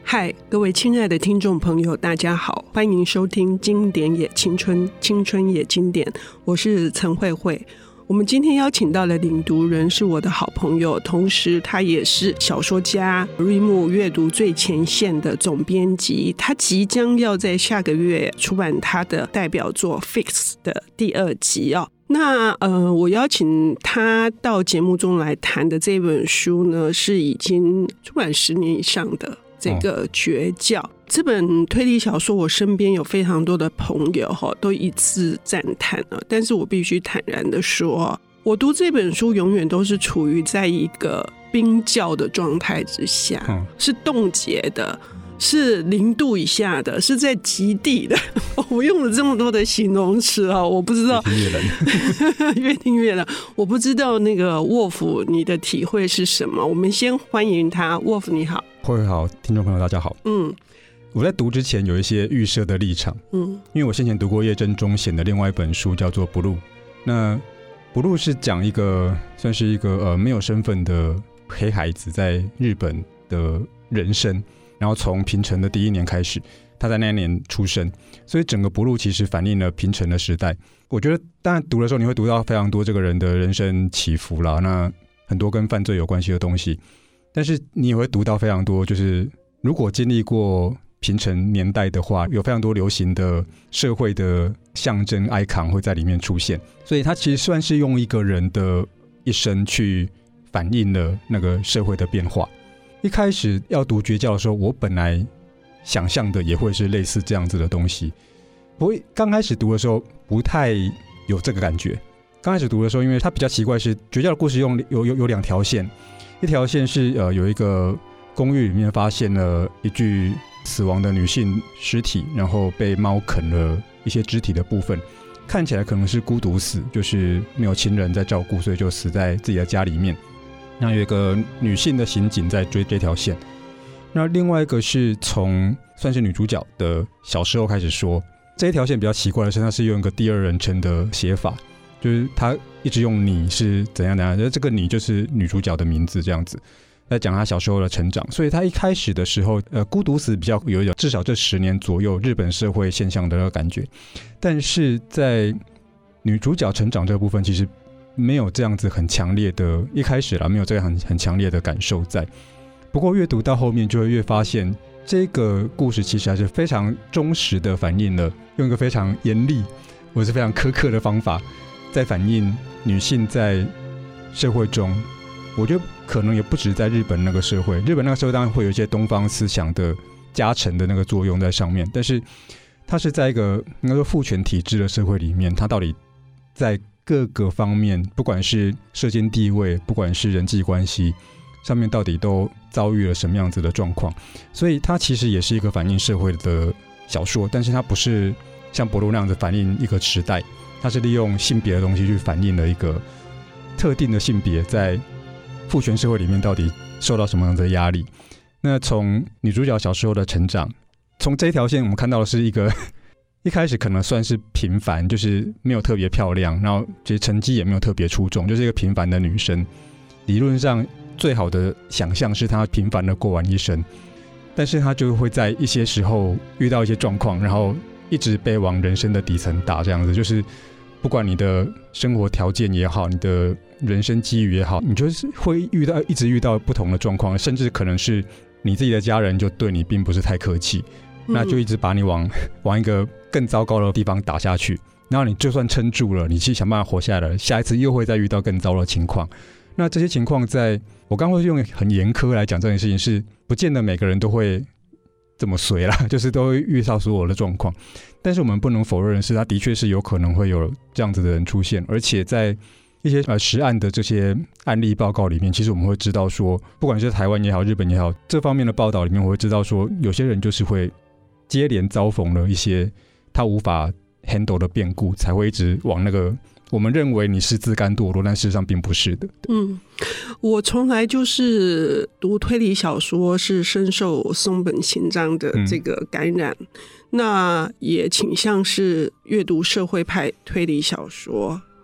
嗨，各位亲爱的听众朋友，大家好，欢迎收听经典也青春，青春也经典，我是陈慧慧。我们今天邀请到的领读人是我的好朋友，同时他也是小说家瑞木阅读最前线的总编辑，他即将要在下个月出版他的代表作 Fix 的第2集哦。那我邀请他到节目中来谈的这本书呢，是已经出版10年以上的这个绝教。这本推理小说我身边有非常多的朋友都一致赞叹了，但是我必须坦然的说，我读这本书永远都是处于在一个冰窖的状态之下，是冻结的，是0度以下的，是在极地的。我用了这么多的形容词我不知道越听越冷越听越冷。我不知道那个沃夫你的体会是什么。我们先欢迎他。沃夫你好。 慧慧好，听众朋友大家好。我在读之前有一些预设的立场，因为我先前读过叶真中写的另外一本书叫做 Blue。 那 Blue 是讲一个算是一个没有身份的黑孩子在日本的人生，然后从平成的第1年开始，他在那一年出生，所以整个 Blue 其实反映了平成的时代。我觉得当然读的时候你会读到非常多这个人的人生起伏啦，那很多跟犯罪有关系的东西，但是你也会读到非常多就是如果经历过平成年代的话，有非常多流行的社会的象征 icon 会在里面出现，所以它其实算是用一个人的一生去反映了那个社会的变化。一开始要读绝教的时候，我本来想象的也会是类似这样子的东西，不过刚开始读的时候不太有这个感觉。刚开始读的时候，因为它比较奇怪是绝教的故事有2条线，一条线是有一个公寓里面发现了一具死亡的女性尸体，然后被猫啃了一些肢体的部分，看起来可能是孤独死，就是没有亲人在照顾，所以就死在自己的家里面。那有一个女性的刑警在追这条线。那另外一个是从算是女主角的小时候开始说，这一条线比较奇怪的是，它是用一个第2人称的写法，就是她一直用你是怎样怎样，这个你就是女主角的名字这样子，在讲她小时候的成长。所以她一开始的时候孤独死比较有一种至少这10年左右日本社会现象的那个感觉，但是在女主角成长这个部分其实没有这样子很强烈的，一开始啦没有这个很强烈的感受在。不过越读到后面就会越发现这个故事其实还是非常忠实的反映了，用一个非常严厉或是非常苛刻的方法在反映女性在社会中，我觉得可能也不止在日本那个社会，日本那个社会当然会有一些东方思想的加成的那个作用在上面，但是它是在一个应该说父权体制的社会里面，它到底在各个方面，不管是社经地位，不管是人际关系上面，到底都遭遇了什么样子的状况。所以它其实也是一个反映社会的小说，但是它不是像博鲁那样子反映一个时代，它是利用性别的东西去反映了一个特定的性别在父权社会里面到底受到什么样的压力。那从女主角小时候的成长，从这一条线我们看到的是一个一开始可能算是平凡，就是没有特别漂亮，然后其实成绩也没有特别出众，就是一个平凡的女生。理论上最好的想象是她平凡的过完一生，但是她就会在一些时候遇到一些状况，然后一直被往人生的底层打，这样子就是不管你的生活条件也好，你的人生机遇也好，你就是会一直遇到不同的状况，甚至可能是你自己的家人就对你并不是太客气，那就一直把你往一个更糟糕的地方打下去，然后你就算撑住了，你去想办法活下来，下一次又会再遇到更糟的情况。那这些情况在我刚会用很严苛来讲这件事情，是不见得每个人都会这么衰啦，就是都会遇到所有的状况，但是我们不能否认的是，它的确是有可能会有这样子的人出现，而且在一些实案的这些案例报告里面，其实我们会知道说，不管是台湾也好日本也好，这方面的报道里面我会知道说，有些人就是会接连遭逢了一些他无法 handle 的变故，才会一直往那个我们认为你是自甘堕落，但事实上并不是的。 我从来就是读推理小说是深受松本清张的这个感染，那也倾向是阅读社会派推理小说，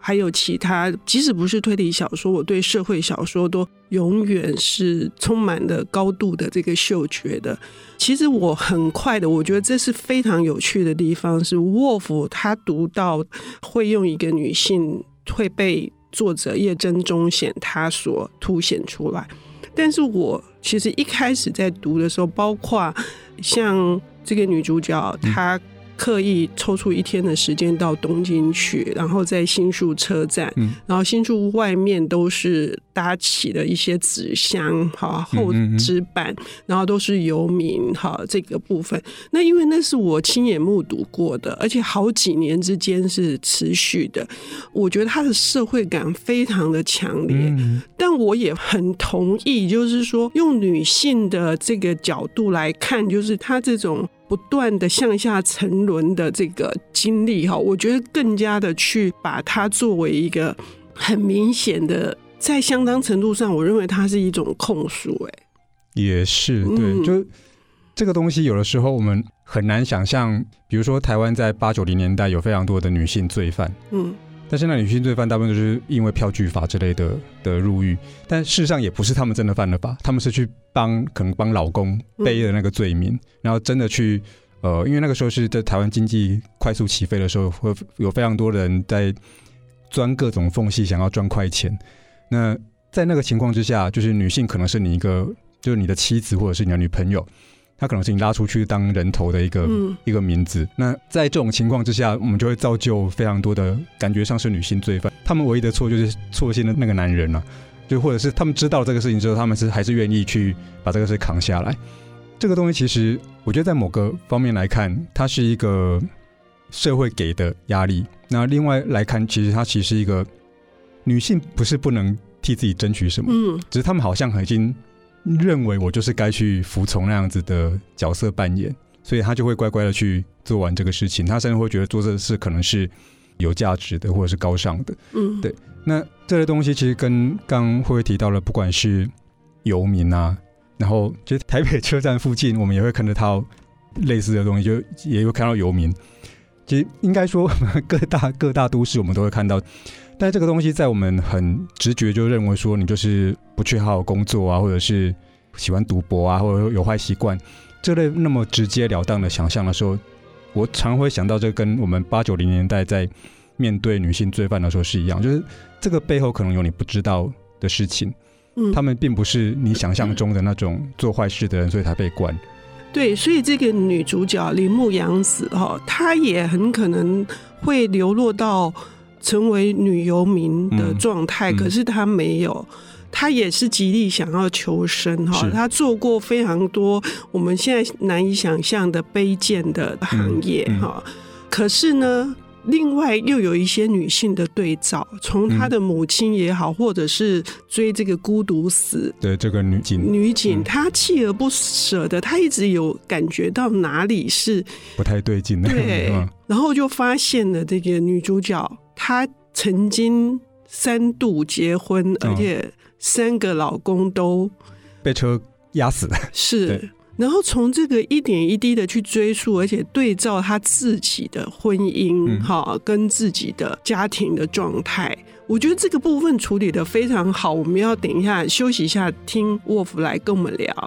还有其他，即使不是推理小说，我对社会小说都永远是充满了高度的这个嗅觉的。其实我很快的，我觉得这是非常有趣的地方，是沃夫他读到会用一个女性会被作者叶真宗显他所凸显出来。但是我其实一开始在读的时候，包括像这个女主角她刻意抽出一天的时间到东京去，然后在新宿车站，然后新宿外面都是搭起了一些纸箱厚纸板，然后都是游民这个部分。那因为那是我亲眼目睹过的，而且好几年之间是持续的，我觉得它的社会感非常的强烈。但我也很同意，就是说用女性的这个角度来看，就是她这种不断的向下沉沦的这个经历，我觉得更加的去把它作为一个很明显的，在相当程度上我认为它是一种控诉。 也是对，就这个东西有的时候我们很难想象，比如说台湾在80、90年代有非常多的女性罪犯，但是那女性罪犯大部分都是因为票据法之类的入狱，但事实上也不是他们真的犯了法，他们是去可能帮老公背了那个罪名，然后真的去因为那个时候是在台湾经济快速起飞的时候，会有非常多人在钻各种缝隙想要赚快钱。那在那个情况之下，就是女性可能是就是你的妻子或者是你的女朋友，她可能是你拉出去当人头的一个名字。那在这种情况之下，我们就会造就非常多的感觉上是女性罪犯，他们唯一的错就是错信了那个男人啊，就或者是他们知道这个事情之后，他们还是愿意去把这个事扛下来。这个东西其实我觉得在某个方面来看，它是一个社会给的压力。那另外来看，其实它其实是一个女性不是不能替自己争取什么，只是他们好像已经认为我就是该去服从那样子的角色扮演，所以他就会乖乖的去做完这个事情。他甚至会觉得做这个事可能是有价值的，或者是高尚的。对。那这类东西其实跟刚会提到了，不管是游民啊，然后就台北车站附近，我们也会看得到类似的东西，就也会看到游民。其实应该说各大都市我们都会看到，但这个东西在我们很直觉就认为说你就是不去好好工作啊，或者是喜欢赌博啊，或者有坏习惯，这类那么直截了当的想象的时候，我常会想到这跟我们80、90年代在面对女性罪犯的时候是一样，就是这个背后可能有你不知道的事情，他们并不是你想象中的那种做坏事的人，所以才被关。 对，所以这个女主角铃木洋子她也很可能会流落到成为女游民的状态，可是她没有，她也是极力想要求生她做过非常多我们现在难以想象的卑贱的行业可是呢另外又有一些女性的对照，从她的母亲也好，或者是追这个孤独死对这个女警她锲而不舍的，她一直有感觉到哪里是不太对劲的， 对，然后就发现了这个女主角她曾经3度结婚，而且3个老公都被车压死了， 是。然后从这个一点一滴的去追溯，而且对照他自己的婚姻跟自己的家庭的状态，我觉得这个部分处理得非常好。我们要等一下休息一下，听沃夫来跟我们聊。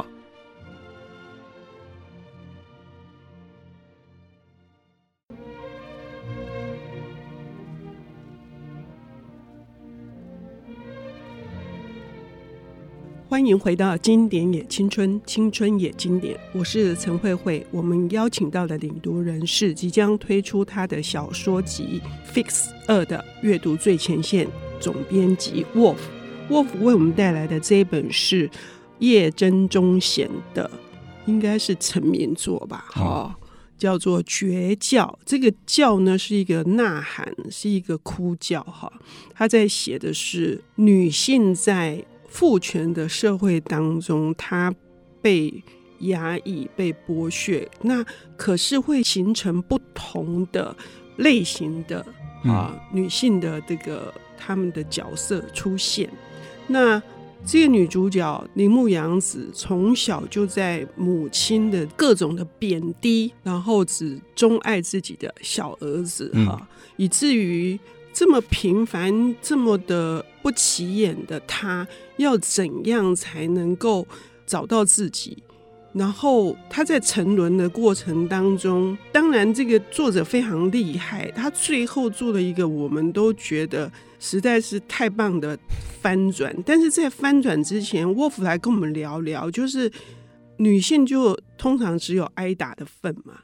欢迎回到经典也青春，青春也经典，我是陈慧慧。我们邀请到的领读人是即将推出他的小说集 Fix 2的阅读最前线总编辑 Wolf 为我们带来的这一本是叶真宗显的，应该是成名作吧，叫做绝叫。这个叫呢是一个呐喊，是一个哭叫他在写的是女性在父权的社会当中，她被压抑、被剥削，那可是会形成不同的类型的女性的这个她们的角色出现。那这个女主角铃木洋子从小就在母亲的各种的贬低，然后只钟爱自己的小儿子以至于这么平凡这么的不起眼的他，要怎样才能够找到自己？然后他在沉沦的过程当中，当然这个作者非常厉害，他最后做了一个我们都觉得实在是太棒的翻转。但是在翻转之前，沃夫来跟我们聊聊，就是女性就通常只有挨打的份嘛。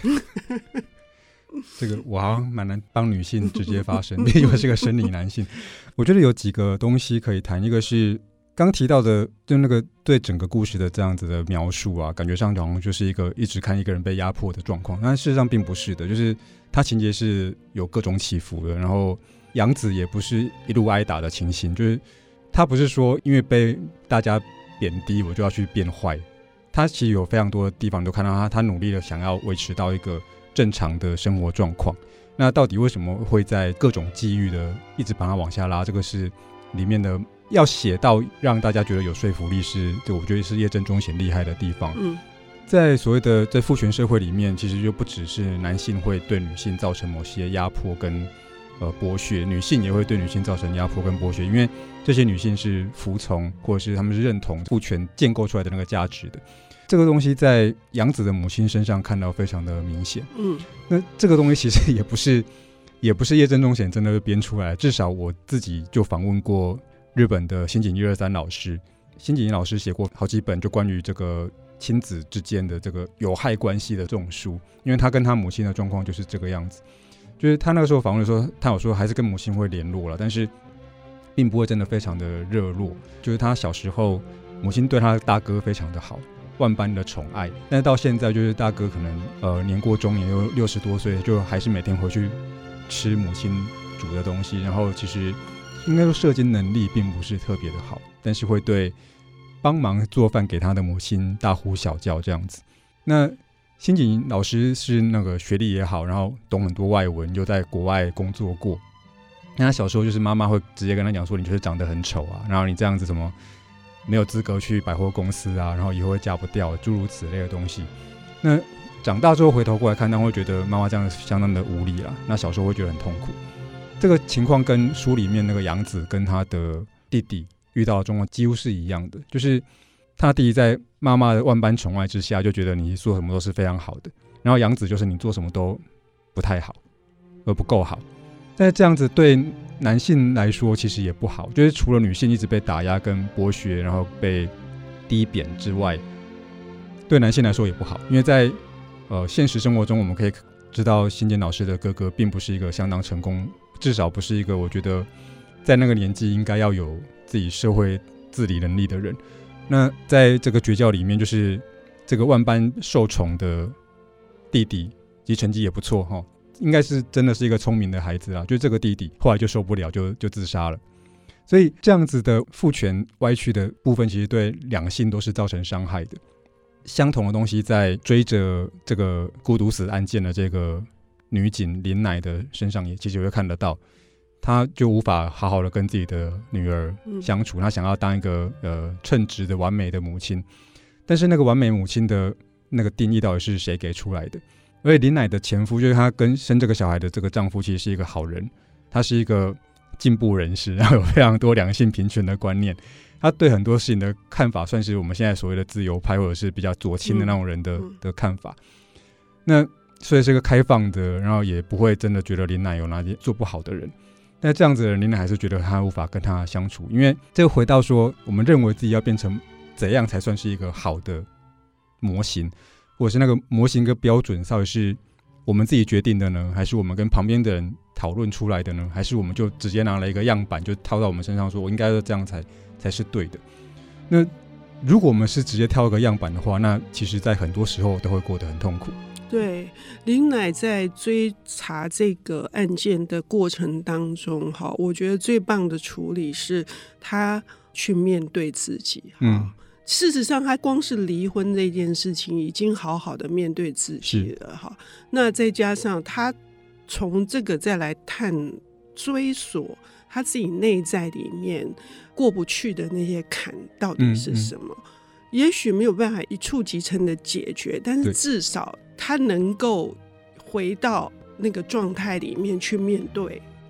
这个我好像蛮难帮女性直接发声，毕竟我是个生理男性。我觉得有几个东西可以谈，一个是刚提到的，就那个对整个故事的这样子的描述啊，感觉上好像就是一个一直看一个人被压迫的状况，但事实上并不是的，就是他情节是有各种起伏的，然后杨紫也不是一路挨打的情形，就是他不是说因为被大家贬低我就要去变坏，他其实有非常多的地方都看到他努力的想要维持到一个正常的生活状况。那到底为什么会在各种机遇的一直把它往下拉，这个是里面的要写到让大家觉得有说服力，是我觉得是叶正中显厉害的地方。在所谓的在父权社会里面，其实就不只是男性会对女性造成某些压迫跟剥削，女性也会对女性造成压迫跟剥削，因为这些女性是服从或者是他们是认同父权建构出来的那个价值的。这个东西在杨紫的母亲身上看到非常的明显。那这个东西其实也不是叶正中显真的编出来，至少我自己就访问过日本的新井123老师，新井老师写过好几本就关于这个亲子之间的这个有害关系的这种书，因为他跟他母亲的状况就是这个样子，就是他那个时候访问的时候，他有说还是跟母亲会联络了，但是并不会真的非常的热络，就是他小时候母亲对他的大哥非常的好，万般的宠爱，但是到现在就是大哥可能年过中年又60多岁，就还是每天回去吃母亲煮的东西，然后其实应该说社经能力并不是特别的好，但是会对帮忙做饭给他的母亲大呼小叫这样子。那新井老师是那个学历也好，然后懂很多外文，又在国外工作过，那他小时候就是妈妈会直接跟他讲说，你就是长得很丑啊，然后你这样子什么没有资格去百货公司啊，然后以后会嫁不掉，诸如此类的东西。那长大之后回头过来看，他会觉得妈妈这样相当的无理啦，那小时候会觉得很痛苦。这个情况跟书里面那个杨紫跟他的弟弟遇到的状况几乎是一样的，就是他弟弟在妈妈的万般宠爱之下就觉得你做什么都是非常好的，然后杨紫就是你做什么都不太好而不够好。但是这样子对男性来说其实也不好，就是除了女性一直被打压跟剥削然后被低贬之外，对男性来说也不好，因为在现实生活中我们可以知道新井老师的哥哥并不是一个相当成功，至少不是一个我觉得在那个年纪应该要有自己社会自理能力的人。那在这个绝教里面，就是这个万般受宠的弟弟其实成绩也不错，应该是真的是一个聪明的孩子啦，就这个弟弟后来就受不了就自杀了。所以这样子的父权歪曲的部分其实对两性都是造成伤害的。相同的东西在追着这个孤独死案件的这个女警林乃的身上也其实会看得到，她就无法好好的跟自己的女儿相处，她想要当一个称职的完美的母亲，但是那个完美母亲的那个定义到底是谁给出来的？而且林乃的前夫就是她跟生这个小孩的这个丈夫其实是一个好人，他是一个进步人士，然后有非常多两性平权的观念，他对很多事情的看法算是我们现在所谓的自由派或者是比较左倾的那种人 的看法。那所以是个开放的，然后也不会真的觉得林乃有哪里做不好的人，但这样子的人林乃还是觉得他无法跟他相处，因为这个回到说我们认为自己要变成怎样才算是一个好的模型，或者是那个模型跟标准到底是我们自己决定的呢，还是我们跟旁边的人讨论出来的呢，还是我们就直接拿了一个样板就套到我们身上说我应该要这样才是对的。那如果我们是直接挑一个样板的话，那其实在很多时候都会过得很痛苦。 对，林乃在追查这个案件的过程当中，我觉得最棒的处理是他去面对自己。事实上他光是离婚这件事情已经好好的面对自己了。那再加上他从这个再来追索他自己内在里面过不去的那些坎到底是什么，也许没有办法一触即成的解决，但是至少他能够回到那个状态里面去面对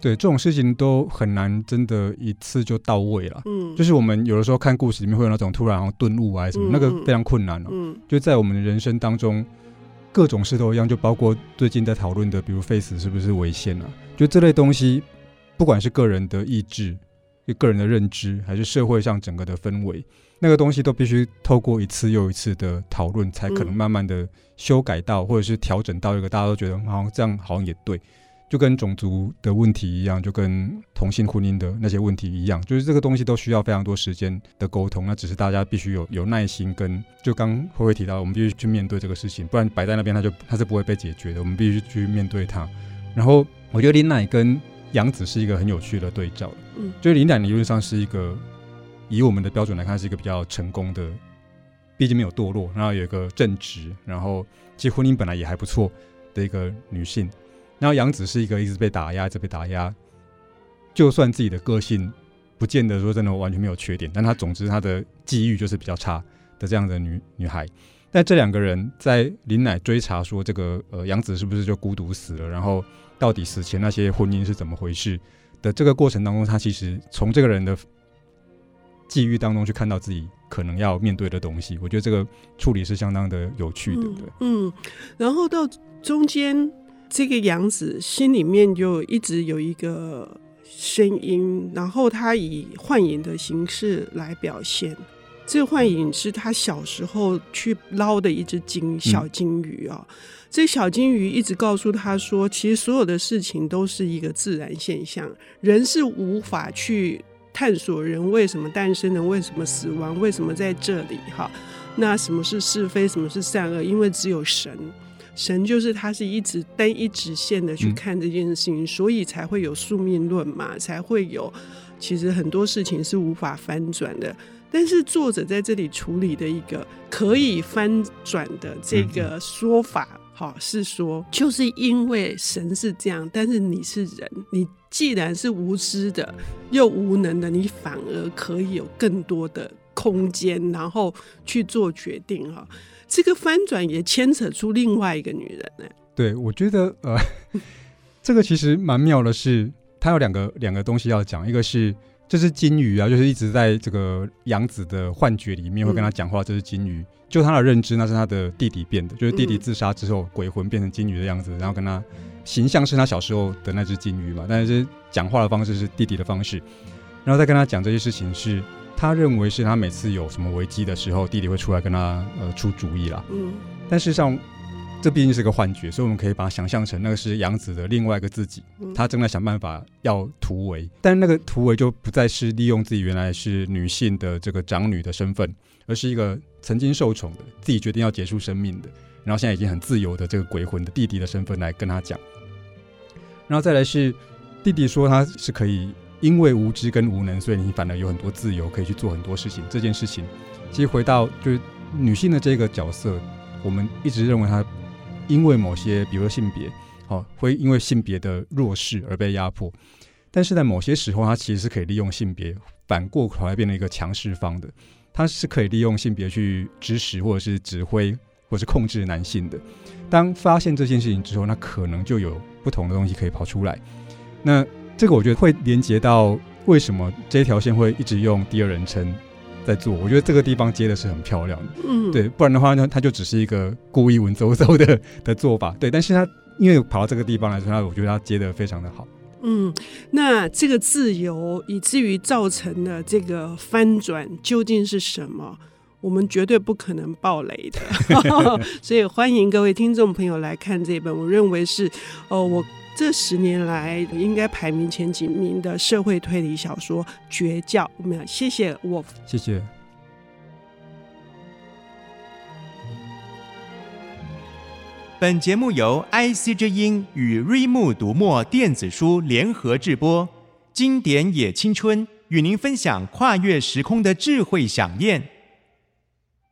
对，这种事情都很难真的一次就到位了。就是我们有的时候看故事里面会有那种突然好像顿悟啊什么，那个非常困难就在我们的人生当中，各种事都一样，就包括最近在讨论的，比如废死是不是违宪啊？就这类东西，不管是个人的意志、个人的认知，还是社会上整个的氛围，那个东西都必须透过一次又一次的讨论，才可能慢慢的修改到，或者是调整到一个大家都觉得好像这样好像也对。就跟种族的问题一样，就跟同性婚姻的那些问题一样，就是这个东西都需要非常多时间的沟通，那只是大家必须有耐心跟，就刚慧慧提到，我们必须去面对这个事情，不然摆在那边它是不会被解决的，我们必须去面对它。然后我觉得林乃跟杨子是一个很有趣的对照，就是林乃理论上是一个以我们的标准来看是一个比较成功的，毕竟没有堕落，然后有一个正直，然后其实婚姻本来也还不错的一个女性。然后杨子是一个一直被打压，就算自己的个性不见得说真的完全没有缺点，但总之她的际遇就是比较差的这样的女孩。但这两个人在林乃追查说这个杨子是不是就孤独死了，然后到底死前那些婚姻是怎么回事的这个过程当中，他其实从这个人的际遇当中去看到自己可能要面对的东西，我觉得这个处理是相当的有趣的。对， 然后到中间这个杨子心里面就一直有一个声音，然后他以幻影的形式来表现。这个幻影是他小时候去捞的一只小金鱼这小金鱼一直告诉他说，其实所有的事情都是一个自然现象，人是无法去探索人为什么诞生，人为什么死亡，为什么在这里那什么是是非，什么是善恶，因为只有神就是他是一直单一直线的去看这件事情，所以才会有宿命论嘛，才会有其实很多事情是无法翻转的。但是作者在这里处理的一个可以翻转的这个说法是说，就是因为神是这样，但是你是人，你既然是无知的又无能的，你反而可以有更多的空间，然后去做决定这个翻转也牵扯出另外一个女人对，我觉得这个其实蛮妙的是，它有两个东西要讲，一个是这是金鱼就是一直在这个杨子的幻觉里面会跟他讲话，这是金鱼，就他的认知那是他的弟弟变的，就是弟弟自杀之后鬼魂变成金鱼的样子，然后跟他形象是他小时候的那只金鱼嘛，但是讲话的方式是弟弟的方式，然后再跟他讲这些事情是他认为是他每次有什么危机的时候弟弟会出来跟他出主意啦，但事实上这毕竟是个幻觉，所以我们可以把它想象成那个是杨子的另外一个自己，他正在想办法要突围，但那个突围就不再是利用自己原来是女性的这个长女的身份，而是一个曾经受宠的，自己决定要结束生命的，然后现在已经很自由的这个鬼魂的弟弟的身份来跟他讲。然后再来是弟弟说他是可以因为无知跟无能，所以你反而有很多自由可以去做很多事情，这件事情其实回到就是女性的这个角色，我们一直认为她因为某些比如说性别会因为性别的弱势而被压迫，但是在某些时候她其实是可以利用性别反过头来变成一个强势方的，她是可以利用性别去支持或者是指挥或者是控制男性的。当发现这件事情之后，那可能就有不同的东西可以跑出来，那这个我觉得会连接到为什么这条线会一直用第二人称在做，我觉得这个地方接的是很漂亮的，对，不然的话呢，它就只是一个故意文绉绉的做法，对，但是它因为跑到这个地方来说，我觉得它接的非常的好。 那这个自由以至于造成的这个翻转究竟是什么？我们绝对不可能爆雷的所以欢迎各位听众朋友来看这本我认为是我这10年来应该排名前几名的社会推理小说绝叫。我们谢谢Wolf， 谢谢。 本节目由 IC 之音与瑞木读墨电子书联合制播，经典也青春与您分享跨越时空的智慧饗宴。